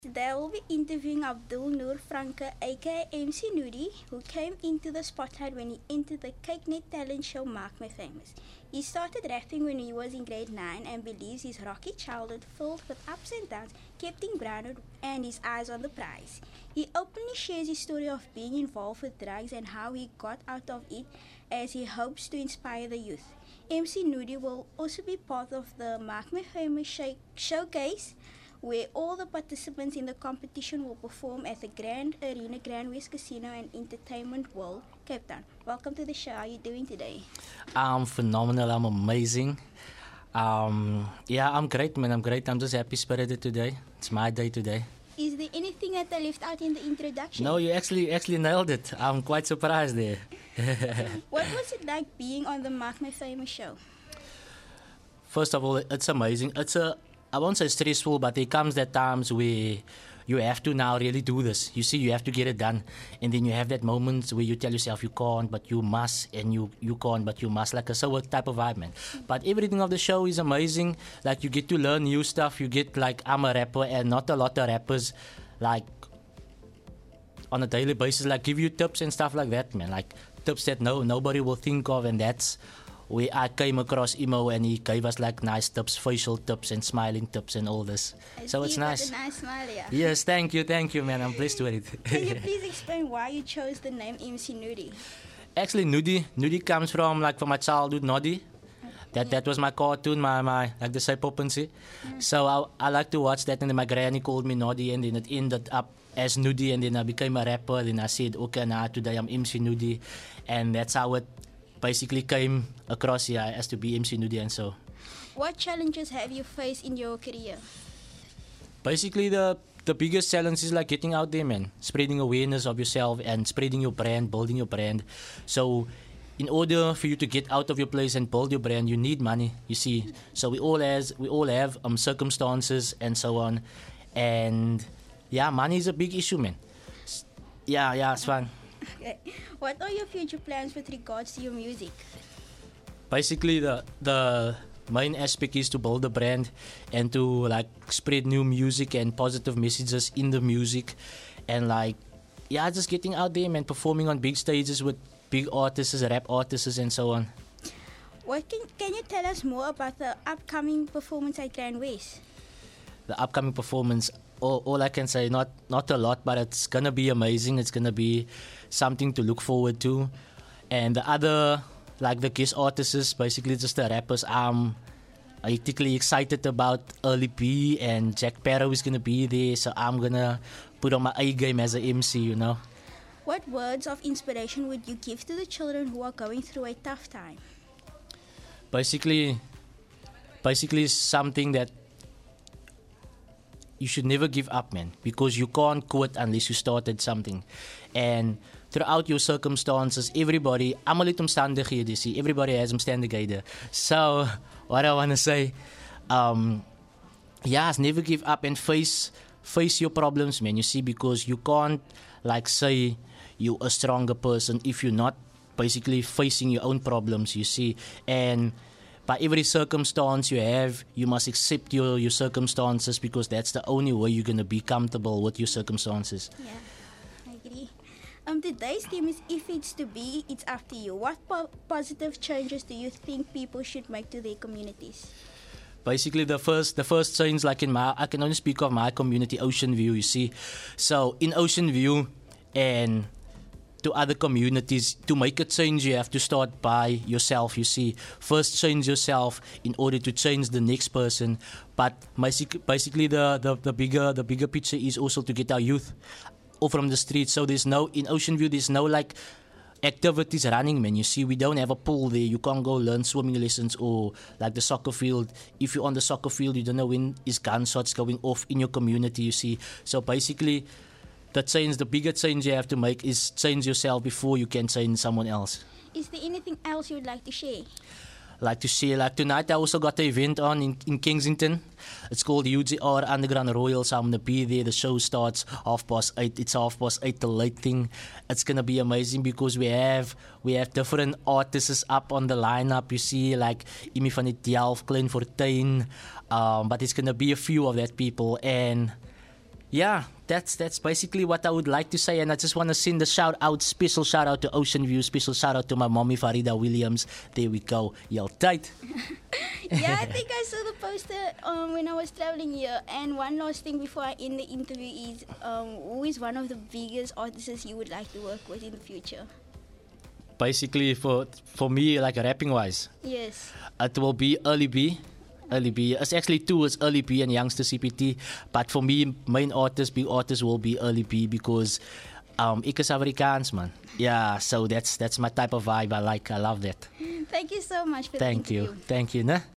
Today I will be interviewing Abdul Noor Franke, aka MC Nudi, who came into the spotlight when he entered the Cakenet talent show Mark Me Famous. He started rapping when he was in grade 9 and believes his rocky childhood filled with ups and downs kept him grounded and his eyes on the prize. He openly shares his story of being involved with drugs and how he got out of it as he hopes to inspire the youth. MC Nudi will also be part of the Mark Me Famous showcase where all the participants in the competition will perform at the Grand Arena Grand West Casino and Entertainment World, Cape Town. Welcome to the show. How are you doing today? I'm phenomenal. I'm amazing. I'm great, man. I'm great. I'm just happy spirited today. It's my day today. Is there anything that I left out in the introduction? No, you actually nailed it. I'm quite surprised there. What was it like being on the Mark Me Famous show? First of all, it's amazing. I won't say stressful, but there comes that times where you have to now really do this. You see, you have to get it done. And then you have that moment where you tell yourself you can't, but you must, and you can't, but you must, like a sour type of vibe, man. But everything of the show is amazing. Like, you get to learn new stuff. You get, like, I'm a rapper, and not a lot of rappers, like, on a daily basis, like, give you tips and stuff like that, man. Like, tips that nobody will think of, and that's where I came across Emo, and he gave us like nice tips, facial tips and smiling tips and all this. So it's nice. A nice smile, yeah. Yes, thank you, man. I'm pleased with it. Can you please explain why you chose the name MC Nudi? Actually, Nudi comes from my childhood, Noddy. That was my cartoon, my like the soap opera. So I like to watch that, and then my granny called me Noddy, and then it ended up as Nudi, and then I became a rapper. Then I said, okay, now today I'm MC Nudi, and that's how it basically came across here as to be MC Nudi. And so, what challenges have you faced in your career? Basically, the biggest challenge is like getting out there, man. Spreading awareness of yourself and spreading your brand, building your brand. So, in order for you to get out of your place and build your brand, you need money, you see. So we all have circumstances and so on. And yeah, money is a big issue, man. Yeah, it's fun. Okay. What are your future plans with regards to your music? Basically, the main aspect is to build a brand and to like spread new music and positive messages in the music, and just getting out there, man, performing on big stages with big artists, rap artists, and so on. What can you tell us more about the upcoming performance at Grand West? The upcoming performance, all I can say, not a lot, but it's gonna be amazing. It's gonna be something to look forward to. And the other, like the guest artists, basically just the rappers, I'm particularly excited about Early B, and Jack Sparrow is gonna be there, so I'm gonna put on my A game as an MC, you know. What words of inspiration would you give to the children who are going through a tough time? Basically something that you should never give up, man, because you can't quit unless you started something. And throughout your circumstances, everybody, almal het omstandighede, see, everybody has omstandighede. So, what I want to say, never give up and face your problems, man, you see, because you can't, like, say you're a stronger person if you're not basically facing your own problems, you see. And by every circumstance you have, you must accept your circumstances, because that's the only way you're going to be comfortable with your circumstances. Yeah, I agree. Today's theme is if it's to be, it's up to you. What positive changes do you think people should make to their communities? Basically, the first change, like I can only speak of my community, Ocean View, you see. So in Ocean View and to other communities, to make a change, you have to start by yourself, you see. First change yourself in order to change the next person. But basically the bigger picture is also to get our youth off from the streets. So in Ocean View, there's no like activities running, man. You see, we don't have a pool there. You can't go learn swimming lessons, or like the soccer field. If you're on the soccer field, you don't know when is gunshots going off in your community, you see. So basically, the bigger change you have to make is change yourself before you can change someone else. Is there anything else you would like to share? Like tonight I also got an event on in Kensington. It's called UGR Underground Royal, so I'm going to be there. The show starts 8:30. It's 8:30 till late thing. It's going to be amazing because we have different artists up on the lineup. You see, like Imi van die Delft, Klein Fortuin, but it's going to be a few of that people. And Yeah, that's basically what I would like to say, and I just want to send a special shout out to Ocean View, special shout out to my mommy Farida Williams. There we go, y'all tight. Yeah, I think I saw the poster when I was traveling here. And one last thing before I end the interview is, who is one of the biggest artists you would like to work with in the future? Basically, for me, like rapping wise, Yes. it will be Early B. Early B. It's actually two. It's Early B and Youngster CPT. But for me, main artist, big artist will be Early B because ik is Afrikaans, man. Yeah, so that's my type of vibe I like. I love that. Thank you so much for the Thank interview. you. Thank you, ne?